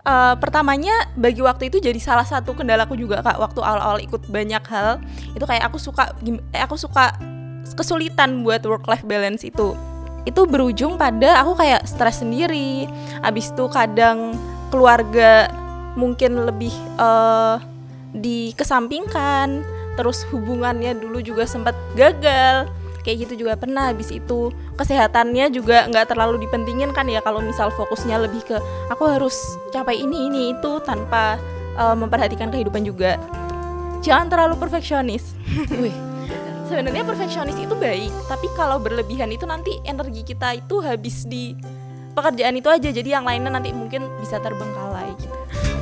pertamanya bagi waktu itu jadi salah satu kendalaku juga Kak, waktu awal-awal ikut banyak hal. Itu kayak aku suka kesulitan buat work life balance itu. Itu berujung pada aku kayak stres sendiri. Abis itu kadang keluarga mungkin lebih dikesampingkan. Terus hubungannya dulu juga sempat gagal. Kayak gitu juga pernah. Habis itu kesehatannya juga gak terlalu dipentingin kan ya. Kalau misal fokusnya lebih ke aku harus capai ini itu tanpa memperhatikan kehidupan juga. Jangan terlalu perfeksionis. Sebenarnya perfeksionis itu baik, tapi kalau berlebihan itu nanti energi kita itu habis di pekerjaan itu aja. Jadi yang lainnya nanti mungkin bisa terbengkalai gitu.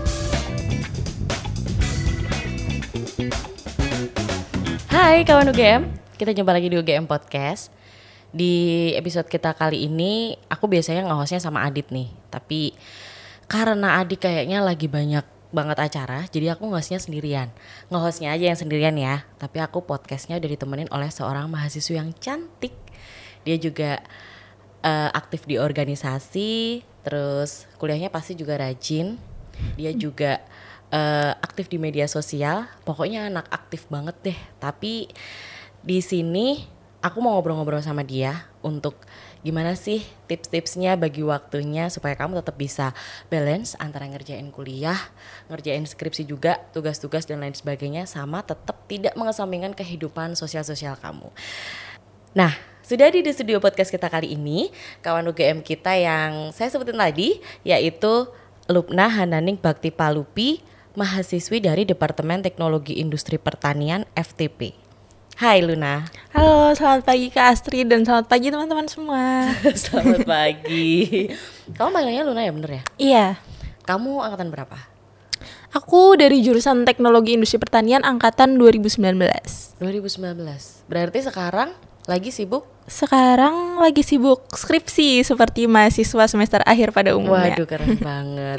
Hai kawan UGM, kita jumpa lagi di UGM Podcast. Di episode kita kali ini, aku biasanya nge-hostnya sama Adit nih. Tapi karena Adit kayaknya lagi banyak banget acara, jadi aku nge-hostnya sendirian. Nge-hostnya aja yang sendirian ya. Tapi aku podcastnya udah ditemenin oleh seorang mahasiswa yang cantik. Dia juga aktif di organisasi, terus kuliahnya pasti juga rajin. Dia juga aktif di media sosial. Pokoknya anak aktif banget deh. Tapi di sini aku mau ngobrol-ngobrol sama dia untuk gimana sih tips-tipsnya bagi waktunya supaya kamu tetap bisa balance antara ngerjain kuliah, ngerjain skripsi juga, tugas-tugas dan lain sebagainya, sama tetap tidak mengesampingkan kehidupan sosial-sosial kamu. Nah, sudah di studio podcast kita kali ini, kawan UGM kita yang saya sebutin tadi, yaitu Lupna Hananing Bakti Palupi, mahasiswi dari Departemen Teknologi Industri Pertanian FTP. Hai Luna. Halo, selamat pagi Kak Astrid dan selamat pagi teman-teman semua. Selamat pagi. Kamu panggilnya Luna ya, bener ya? Iya. Kamu angkatan berapa? Aku dari jurusan Teknologi Industri Pertanian angkatan 2019. 2019. Berarti sekarang lagi sibuk? Sekarang lagi sibuk skripsi seperti mahasiswa semester akhir pada umumnya. Waduh, keren banget.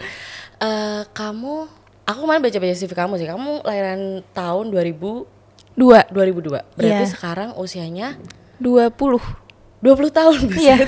Aku kemarin baca-baca CV kamu sih. Kamu lahiran tahun 2002. Berarti sekarang usianya 20 tahun bisa. Iya.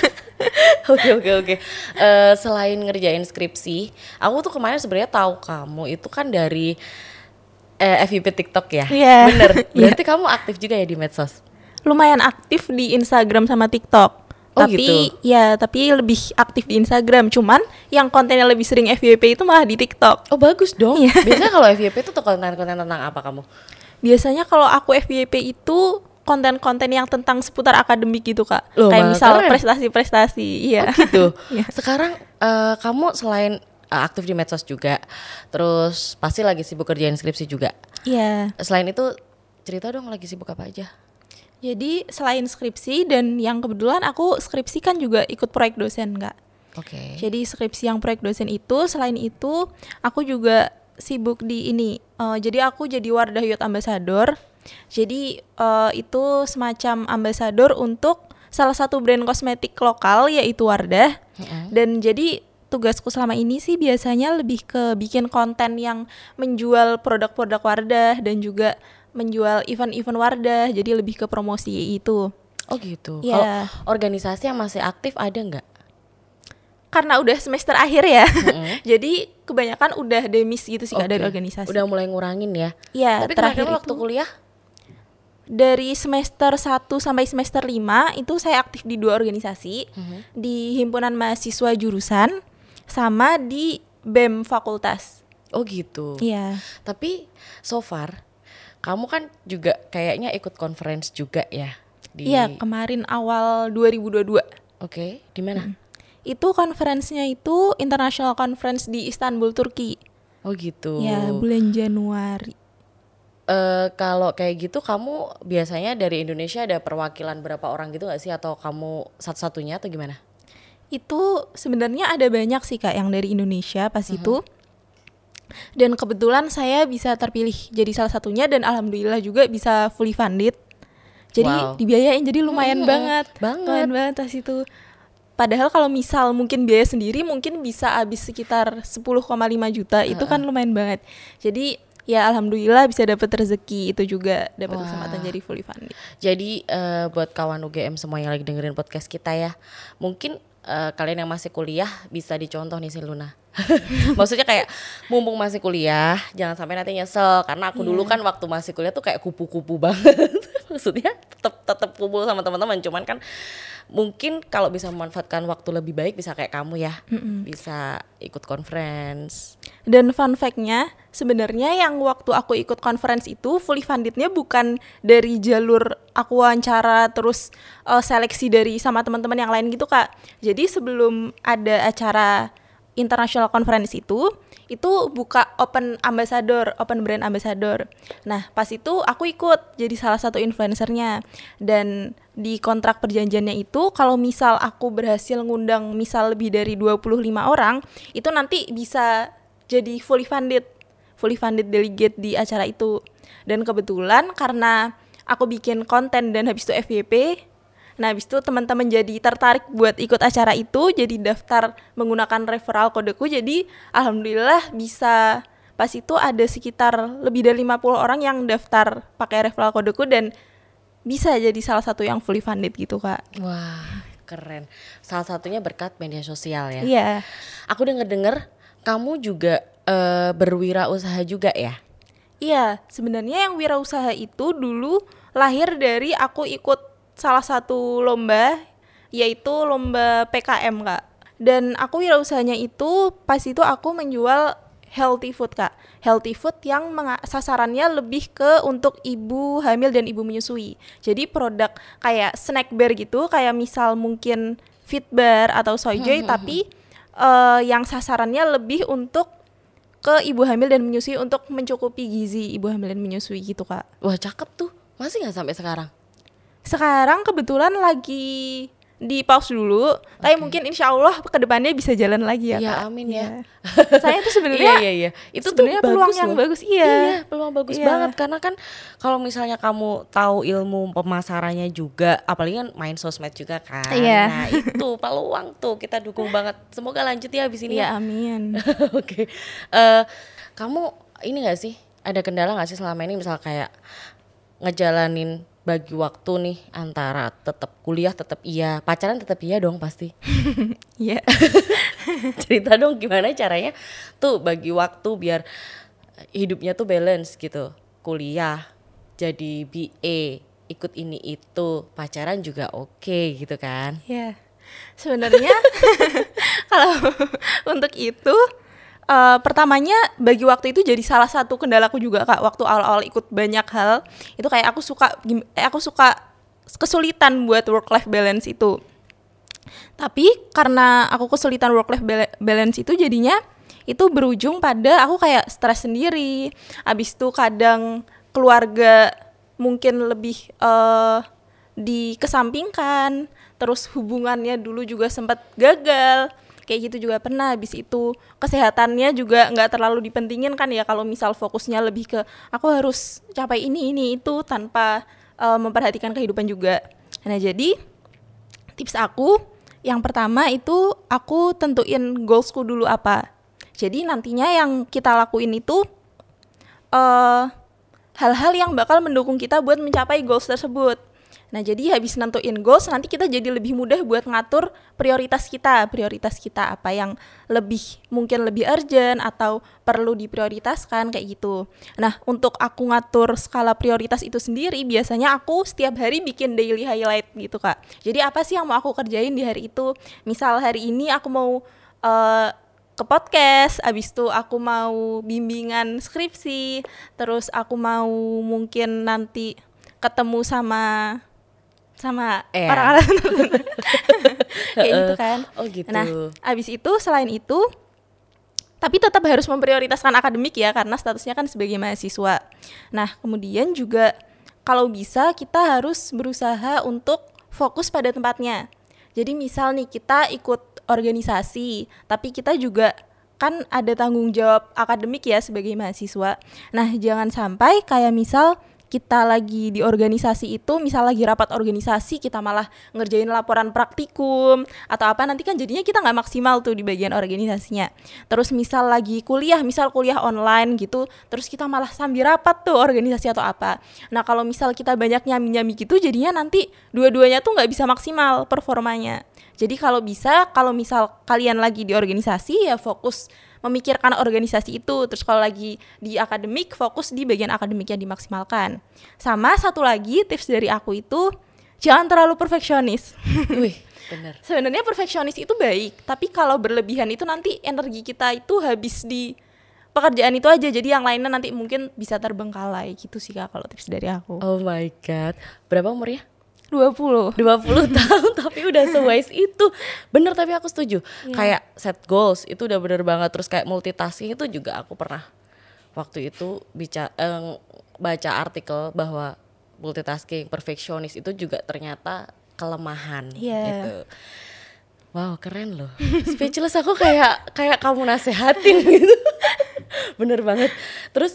Oke. Selain ngerjain skripsi, aku tuh kemarin sebenarnya tahu kamu itu kan dari FYP TikTok ya. Iya. Bener. Berarti kamu aktif juga ya di medsos? Lumayan aktif di Instagram sama TikTok. Oh, tapi gitu. ya, tapi lebih aktif di Instagram. Cuman yang kontennya lebih sering FYP itu malah di TikTok. Oh, bagus dong. Iya. Biasanya kalau FYP itu tuh konten-konten tentang apa kamu? Biasanya kalau aku FYP itu konten-konten yang tentang seputar akademik gitu Kak. Loh, kayak misal keren. prestasi-prestasi. Iya. Oh gitu. Iya. Sekarang kamu selain aktif di medsos juga, terus pasti lagi sibuk kerjain skripsi juga. Iya. Selain itu cerita dong lagi sibuk apa aja? Jadi selain skripsi dan yang kebetulan aku skripsi kan juga ikut proyek dosen Kak. Oke. Jadi skripsi yang proyek dosen itu, selain itu aku juga sibuk di ini. Jadi aku jadi Wardah Youth Ambassador. Jadi itu semacam ambasador untuk salah satu brand kosmetik lokal yaitu Wardah. Dan jadi tugasku selama ini sih biasanya lebih ke bikin konten yang menjual produk-produk Wardah dan juga menjual event-event Wardah. Jadi lebih ke promosi itu. Oh gitu. Ya. Kalau organisasi yang masih aktif ada nggak? Karena udah semester akhir ya, jadi kebanyakan udah demis gitu sih Kak dari organisasi. Udah mulai ngurangin ya? Iya, Tapi terakhir kemarin waktu kuliah? Dari semester 1 sampai semester 5 itu saya aktif di 2 organisasi, di Himpunan Mahasiswa Jurusan sama di BEM Fakultas. Oh gitu. Iya. Tapi so far kamu kan juga kayaknya ikut conference juga ya? Iya, kemarin awal 2022. Oke, di mana? Itu konferensinya itu International Conference di Istanbul, Turki. Oh gitu. Ya, bulan Januari. Kalau kayak gitu kamu biasanya dari Indonesia ada perwakilan berapa orang gitu gak sih? Atau kamu satu-satunya atau gimana? Itu sebenarnya ada banyak sih Kak yang dari Indonesia pas itu. Dan kebetulan saya bisa terpilih jadi salah satunya dan alhamdulillah juga bisa fully funded. Jadi dibiayain, jadi lumayan banget. Lumayan banget pas itu. Padahal kalau misal mungkin biaya sendiri mungkin bisa habis sekitar 10,5 juta, itu kan lumayan banget. Jadi ya alhamdulillah bisa dapat rezeki itu juga, dapat kesempatan jadi fully funded. Jadi buat kawan UGM semua yang lagi dengerin podcast kita ya, mungkin kalian yang masih kuliah bisa dicontoh nih si Luna. Maksudnya kayak mumpung masih kuliah jangan sampai nanti nyesel, karena aku dulu kan waktu masih kuliah tuh kayak kupu-kupu banget. Maksudnya tetap kumpul sama teman-teman, cuman kan mungkin kalau bisa memanfaatkan waktu lebih baik bisa kayak kamu ya, bisa ikut conference. Dan fun fact-nya, sebenarnya yang waktu aku ikut conference itu fully funded-nya bukan dari jalur aku wawancara terus seleksi dari sama teman-teman yang lain gitu Kak. Jadi sebelum ada acara international conference itu buka open brand ambassador. Nah, pas itu aku ikut jadi salah satu influencernya. Dan di kontrak perjanjiannya itu kalau misal aku berhasil ngundang misal lebih dari 25 orang, itu nanti bisa jadi fully funded delegate di acara itu. Dan kebetulan karena aku bikin konten dan habis itu FYP, nah habis itu teman-teman jadi tertarik buat ikut acara itu, jadi daftar menggunakan referral kodeku. Jadi alhamdulillah bisa, pas itu ada sekitar lebih dari 50 orang yang daftar pakai referral kodeku dan bisa jadi salah satu yang fully funded gitu Kak. Wah, keren. Salah satunya berkat media sosial ya. Iya. Aku denger kamu juga berwirausaha juga ya? Iya, sebenarnya yang wirausaha itu dulu lahir dari aku ikut salah satu lomba, yaitu lomba PKM Kak. Dan aku wirausahanya itu pas itu aku menjual healthy food Kak. Healthy food yang sasarannya lebih ke untuk ibu hamil dan ibu menyusui. Jadi produk kayak snack bar gitu, kayak misal mungkin Fit Bar atau Soy Joy, tapi yang sasarannya lebih untuk ke ibu hamil dan menyusui, untuk mencukupi gizi ibu hamil dan menyusui gitu Kak. Wah, cakep tuh. Masih nggak sampai sekarang? Sekarang kebetulan lagi di pause dulu, tapi mungkin insya Allah kedepannya bisa jalan lagi ya Iya, Kak. amin ya. Saya tuh sebenarnya iya. Itu sebenarnya tuh peluang bagus yang loh. bagus. Iya, Peluang bagus Iya. banget, karena kan kalau misalnya kamu tahu ilmu pemasarannya juga, apalagi kan main sosmed juga kan. Iya. Nah, itu peluang tuh kita dukung banget. Semoga lanjut ya abis ini. Iya, amin. Oke. Kamu ini gak sih, ada kendala gak sih selama ini misal kayak ngejalanin bagi waktu nih antara tetap kuliah tetap iya, pacaran tetap iya dong pasti. Iya. Cerita dong gimana caranya tuh bagi waktu biar hidupnya tuh balance gitu. Kuliah, jadi BA, ikut ini itu, pacaran juga oke gitu kan. Iya. Sebenarnya kalau untuk itu pertamanya bagi waktu itu jadi salah satu kendalaku juga Kak. Waktu awal-awal ikut banyak hal itu kayak aku suka kesulitan buat work life balance itu. Tapi karena aku kesulitan work life balance itu, jadinya itu berujung pada aku kayak stres sendiri. Abis itu kadang keluarga mungkin lebih dikesampingkan, terus hubungannya dulu juga sempat gagal. Kayak gitu juga pernah. Habis itu kesehatannya juga nggak terlalu dipentingin kan ya, kalau misal fokusnya lebih ke aku harus capai ini itu tanpa memperhatikan kehidupan juga. Nah jadi tips aku yang pertama itu aku tentuin goalsku dulu apa. Jadi nantinya yang kita lakuin itu hal-hal yang bakal mendukung kita buat mencapai goals tersebut. Nah jadi habis nentuin goals, nanti kita jadi lebih mudah buat ngatur prioritas kita apa yang mungkin lebih urgent atau perlu diprioritaskan kayak gitu. Nah untuk aku ngatur skala prioritas itu sendiri, biasanya aku setiap hari bikin daily highlight gitu Kak. Jadi apa sih yang mau aku kerjain di hari itu. Misal hari ini aku mau ke podcast, abis itu aku mau bimbingan skripsi, terus aku mau mungkin nanti ketemu sama orang-orang kayak gitu kan. Oh gitu. Nah abis itu selain itu, tapi tetap harus memprioritaskan akademik ya, karena statusnya kan sebagai mahasiswa. Nah kemudian juga kalau bisa kita harus berusaha untuk fokus pada tempatnya. Jadi misal nih kita ikut organisasi, tapi kita juga kan ada tanggung jawab akademik ya sebagai mahasiswa. Nah jangan sampai kayak misal kita lagi di organisasi itu, misal lagi rapat organisasi kita malah ngerjain laporan praktikum atau apa, nanti kan jadinya kita nggak maksimal tuh di bagian organisasinya. Terus misal lagi kuliah, misal kuliah online gitu, terus kita malah sambil rapat tuh organisasi atau apa. Nah kalau misal kita banyak nyami-nyami gitu, jadinya nanti dua-duanya tuh nggak bisa maksimal performanya. Jadi kalau bisa, kalau misal kalian lagi di organisasi ya fokus memikirkan organisasi itu. Terus kalau lagi di akademik, fokus di bagian akademiknya dimaksimalkan. Sama satu lagi tips dari aku itu, jangan terlalu perfeksionis. Wih, bener. Sebenarnya perfeksionis itu baik, tapi kalau berlebihan itu nanti energi kita itu habis di pekerjaan itu aja. Jadi yang lainnya nanti mungkin bisa terbengkalai gitu sih Kak kalau tips dari aku. Oh my god. Berapa umurnya? 20 tahun tapi udah se-wise itu. Bener, tapi aku setuju. Kayak set goals itu udah bener banget. Terus kayak multitasking itu juga aku pernah waktu itu baca artikel bahwa multitasking, perfeksionis itu juga ternyata kelemahan gitu. Wow, keren loh. Speechless aku kayak kamu nasehatin gitu. Bener banget. Terus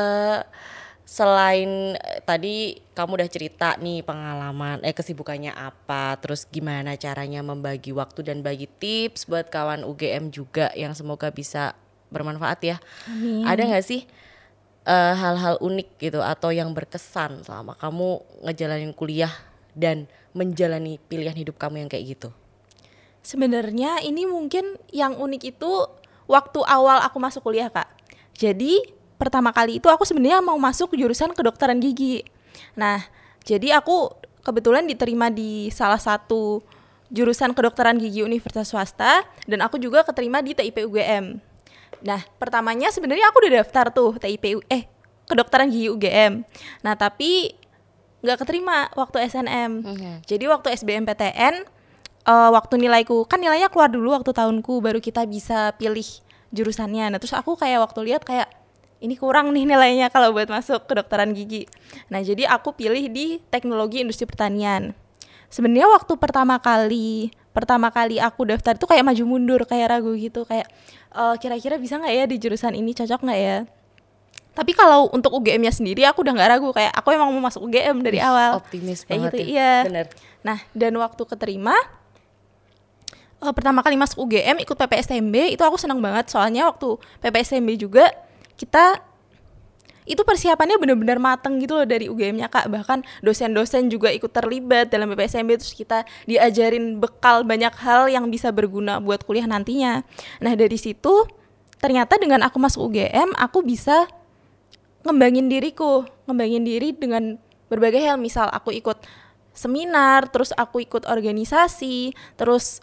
selain tadi kamu udah cerita nih pengalaman kesibukannya apa, terus gimana caranya membagi waktu dan bagi tips buat kawan UGM juga yang semoga bisa bermanfaat ya. Amin. Ada nggak sih hal-hal unik gitu atau yang berkesan selama kamu ngejalanin kuliah dan menjalani pilihan hidup kamu yang kayak gitu? Sebenarnya ini mungkin yang unik itu waktu awal aku masuk kuliah Kak. Jadi pertama kali itu aku sebenarnya mau masuk jurusan kedokteran gigi. Nah, jadi aku kebetulan diterima di salah satu jurusan kedokteran gigi universitas swasta dan aku juga keterima di TIP UGM. Nah, pertamanya sebenarnya aku udah daftar tuh kedokteran gigi UGM. Nah, tapi nggak keterima waktu SNM. Jadi waktu SBMPTN, waktu nilaiku, kan nilainya keluar dulu waktu tahunku baru kita bisa pilih jurusannya. Nah, terus aku kayak waktu lihat kayak ini kurang nih nilainya kalau buat masuk kedokteran gigi. Nah, jadi aku pilih di teknologi industri pertanian. Sebenarnya waktu pertama kali aku daftar itu kayak maju mundur, kayak ragu gitu, kayak kira-kira bisa nggak ya di jurusan ini, cocok nggak ya? Tapi kalau untuk UGM-nya sendiri aku udah nggak ragu, kayak aku emang mau masuk UGM dari awal. Optimis kayak banget gitu, ya. iya. Bener. Nah, dan waktu keterima pertama kali masuk UGM ikut PPSMB itu aku senang banget, soalnya waktu PPSMB juga kita itu persiapannya benar-benar mateng gitu loh dari UGM-nya Kak. Bahkan dosen-dosen juga ikut terlibat dalam PPSMB, terus kita diajarin bekal banyak hal yang bisa berguna buat kuliah nantinya. Nah, dari situ ternyata dengan aku masuk UGM aku bisa ngembangin diri dengan berbagai hal. Misal aku ikut seminar, terus aku ikut organisasi, terus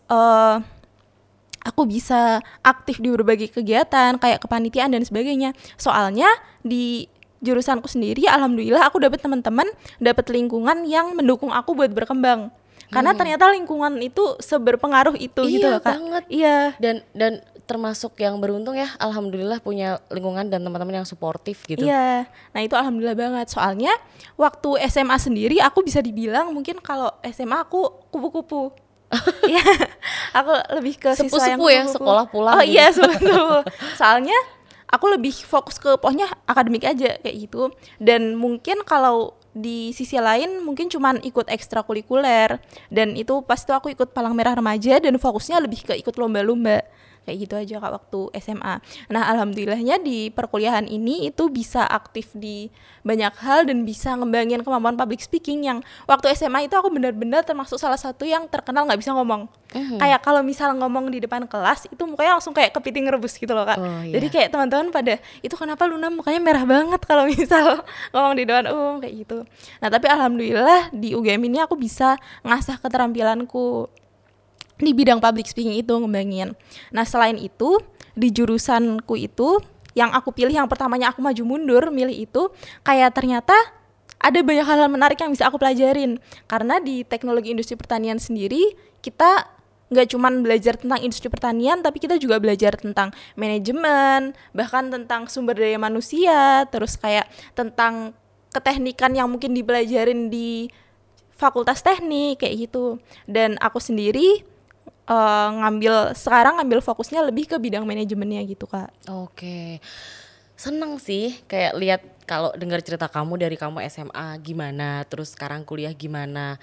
aku bisa aktif di berbagai kegiatan kayak kepanitiaan dan sebagainya. Soalnya di jurusanku sendiri alhamdulillah aku dapat teman-teman, dapat lingkungan yang mendukung aku buat berkembang. Karena ternyata lingkungan itu seberpengaruh itu gitu loh Kak. Banget. Iya. Dan termasuk yang beruntung ya, alhamdulillah punya lingkungan dan teman-teman yang suportif gitu. Iya. Nah, itu alhamdulillah banget. Soalnya waktu SMA sendiri aku bisa dibilang mungkin kalau SMA aku kupu-kupu. Iya, aku lebih ke siswa yang sepuh ya, sekolah pulang. Oh gitu. Iya, sepuh. Soalnya aku lebih fokus ke pokoknya akademik aja kayak gitu. Dan mungkin kalau di sisi lain mungkin cuman ikut ekstrakurikuler, dan itu pas itu aku ikut Palang Merah Remaja dan fokusnya lebih ke ikut lomba-lomba. Kayak gitu aja Kak waktu SMA. Nah, alhamdulillahnya di perkuliahan ini itu bisa aktif di banyak hal dan bisa ngembangin kemampuan public speaking yang waktu SMA itu aku benar-benar termasuk salah satu yang terkenal nggak bisa ngomong. Kayak kalau misal ngomong di depan kelas itu mukanya langsung kayak kepiting rebus gitu loh Kak. Jadi kayak teman-teman pada, itu kenapa Luna mukanya merah banget kalau misal ngomong di depan kayak gitu. Nah, tapi alhamdulillah di UGM ini aku bisa ngasah keterampilanku di bidang public speaking itu, ngembangin. Nah, selain itu di jurusanku itu yang aku pilih, yang pertamanya aku maju mundur milih itu, kayak ternyata ada banyak hal menarik yang bisa aku pelajarin. Karena di teknologi industri pertanian sendiri kita nggak cuman belajar tentang industri pertanian, tapi kita juga belajar tentang manajemen, bahkan tentang sumber daya manusia, terus kayak tentang keteknikan yang mungkin dipelajarin di fakultas teknik kayak gitu. Dan aku sendiri ngambil fokusnya lebih ke bidang manajemennya gitu Kak. Oke. Seneng sih kayak lihat kalau dengar cerita kamu dari kamu SMA gimana, terus sekarang kuliah gimana.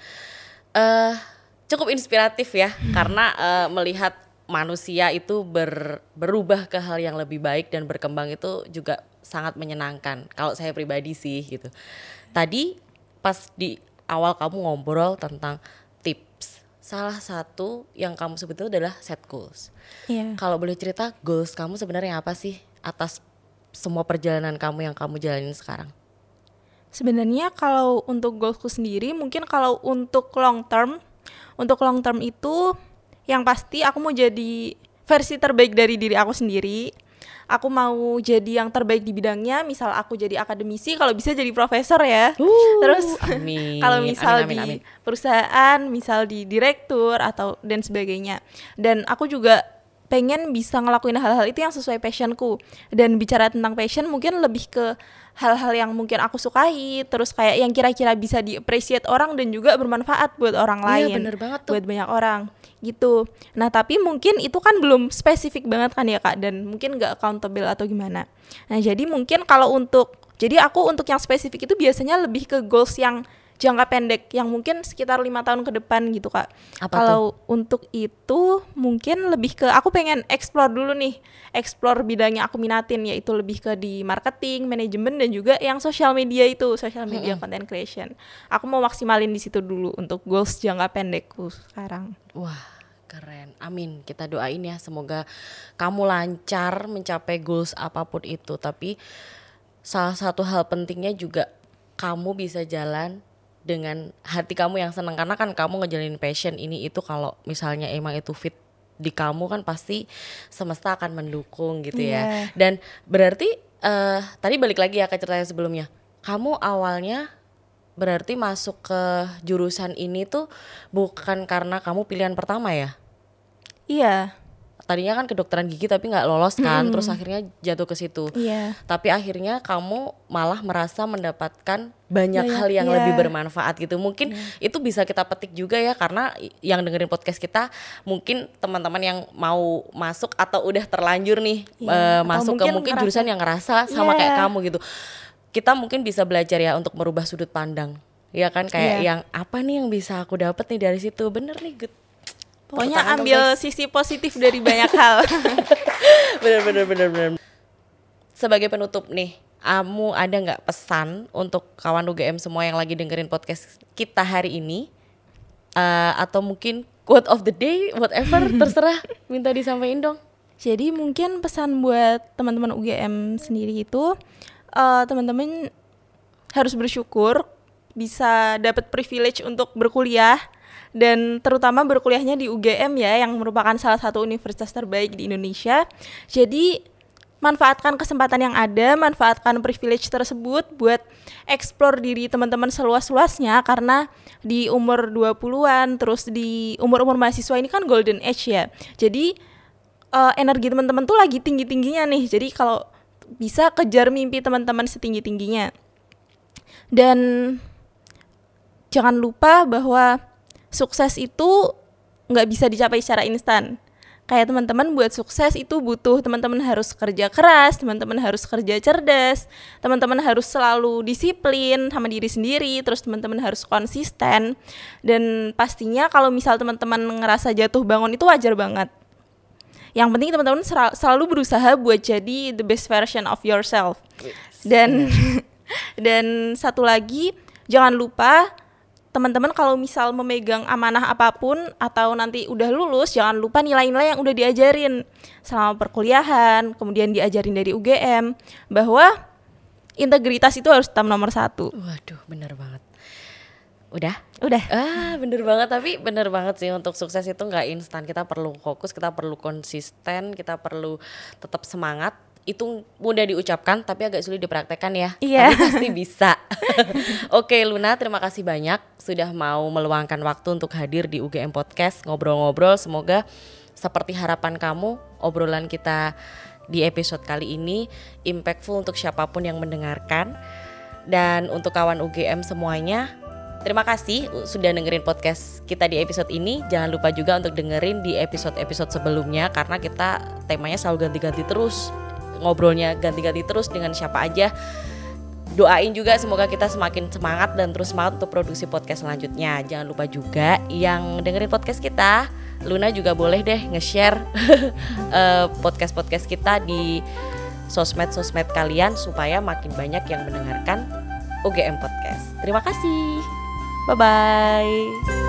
Cukup inspiratif ya karena melihat manusia itu berubah ke hal yang lebih baik dan berkembang itu juga sangat menyenangkan. Kalau saya pribadi sih gitu. Tadi pas di awal kamu ngobrol tentang tips, salah satu yang kamu sebut itu adalah set goals. Iya. Kalau boleh cerita goals kamu sebenarnya apa sih atas semua perjalanan kamu yang kamu jalanin sekarang? Sebenarnya kalau untuk goalsku sendiri, mungkin kalau untuk long term itu yang pasti aku mau jadi versi terbaik dari diri aku sendiri. Aku mau jadi yang terbaik di bidangnya, misal aku jadi akademisi, kalau bisa jadi profesor ya. Terus kalau misal amin. di perusahaan, misal di direktur atau dan sebagainya. Dan aku juga pengen bisa ngelakuin hal-hal itu yang sesuai passionku. Dan bicara tentang passion mungkin lebih ke hal-hal yang mungkin aku sukai, terus kayak yang kira-kira bisa di-appreciate orang dan juga bermanfaat buat orang lain. Iya bener banget tuh. Buat banyak orang gitu. Nah tapi mungkin itu kan belum spesifik banget kan ya Kak, dan mungkin gak accountable atau gimana. Nah jadi mungkin kalau jadi aku untuk yang spesifik itu biasanya lebih ke goals yang jangka pendek, yang mungkin sekitar 5 tahun ke depan gitu Kak. Kalau untuk itu mungkin lebih ke aku pengen explore dulu nih, explore bidang yang aku minatin, yaitu lebih ke di marketing, manajemen, dan juga yang social media content creation. Aku mau maksimalin di situ dulu untuk goals jangka pendekku sekarang. Wah, keren. Amin. Kita doain ya semoga kamu lancar mencapai goals apapun itu. Tapi salah satu hal pentingnya juga kamu bisa jalan dengan hati kamu yang senang, karena kan kamu ngejalanin passion ini itu kalau misalnya emang itu fit di kamu kan pasti semesta akan mendukung gitu ya. Dan berarti tadi balik lagi ya ke cerita yang sebelumnya. Kamu awalnya berarti masuk ke jurusan ini tuh bukan karena kamu pilihan pertama ya? Iya. Tadinya kan kedokteran gigi tapi nggak lolos kan, terus akhirnya jatuh ke situ. Iya. Tapi akhirnya kamu malah merasa mendapatkan banyak hal yang lebih bermanfaat gitu. Mungkin itu bisa kita petik juga ya, karena yang dengerin podcast kita mungkin teman-teman yang mau masuk atau udah terlanjur nih masuk ke mungkin jurusan yang ngerasa sama kayak kamu gitu. Kita mungkin bisa belajar ya untuk merubah sudut pandang. Ya kan kayak yang apa nih yang bisa aku dapat nih dari situ. Bener nih, good. Pokoknya ambil sisi positif dari banyak hal. Bener. Sebagai penutup nih, kamu ada nggak pesan untuk kawan UGM semua yang lagi dengerin podcast kita hari ini? Atau mungkin quote of the day, whatever, terserah, minta disampaikan dong. Jadi mungkin pesan buat teman-teman UGM sendiri itu, teman-teman harus bersyukur bisa dapat privilege untuk berkuliah, dan terutama berkuliahnya di UGM ya, yang merupakan salah satu universitas terbaik di Indonesia. Jadi manfaatkan kesempatan yang ada, manfaatkan privilege tersebut buat explore diri teman-teman seluas-luasnya, karena di umur 20-an terus di umur-umur mahasiswa ini kan golden age ya. Jadi energi teman-teman tuh lagi tinggi-tingginya nih. Jadi kalau bisa kejar mimpi teman-teman setinggi-tingginya. Dan jangan lupa bahwa sukses itu nggak bisa dicapai secara instan. Kayak teman-teman buat sukses itu butuh teman-teman harus kerja keras, teman-teman harus kerja cerdas, teman-teman harus selalu disiplin sama diri sendiri, terus teman-teman harus konsisten. Dan pastinya kalau misal teman-teman ngerasa jatuh bangun itu wajar banget. Yang penting teman-teman selalu berusaha buat jadi the best version of yourself. Dan satu lagi, jangan lupa teman-teman kalau misal memegang amanah apapun atau nanti udah lulus, jangan lupa nilai-nilai yang udah diajarin selama perkuliahan, kemudian diajarin dari UGM, bahwa integritas itu harus tetap nomor 1. Waduh, bener banget. Udah? Bener banget sih, untuk sukses itu gak instan. Kita perlu fokus, kita perlu konsisten, kita perlu tetap semangat. Itu mudah diucapkan tapi agak sulit dipraktekkan ya. Iya. Tapi pasti bisa. Oke Luna, terima kasih banyak sudah mau meluangkan waktu untuk hadir di UGM Podcast, ngobrol-ngobrol. Semoga seperti harapan kamu, obrolan kita di episode kali ini impactful untuk siapapun yang mendengarkan. Dan untuk kawan UGM semuanya, terima kasih sudah dengerin podcast kita di episode ini. Jangan lupa juga untuk dengerin di episode-episode sebelumnya, karena kita temanya selalu ganti-ganti terus. ngobrolnya ganti-ganti terus dengan siapa aja. Doain juga semoga kita semakin semangat dan terus semangat untuk produksi podcast selanjutnya. Jangan lupa juga yang dengerin podcast kita, Luna juga boleh deh nge-share podcast-podcast kita di sosmed-sosmed kalian supaya makin banyak yang mendengarkan UGM Podcast. Terima kasih. Bye-bye.